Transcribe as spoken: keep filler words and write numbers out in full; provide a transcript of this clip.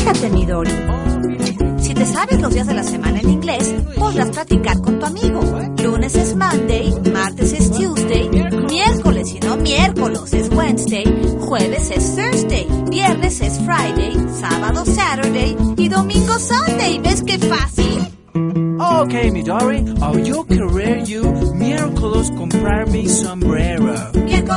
Fíjate, Midori. Si te sabes los días de la semana en inglés, podrás practicar con tu amigo. Lunes es Monday, martes es Tuesday, miércoles y no miércoles es Wednesday, jueves es Thursday, viernes es Friday, sábado Saturday y domingo Sunday. ¿Ves qué fácil? Okay, Midori, I'll you querer you miércoles comprar mi sombrero. Miércoles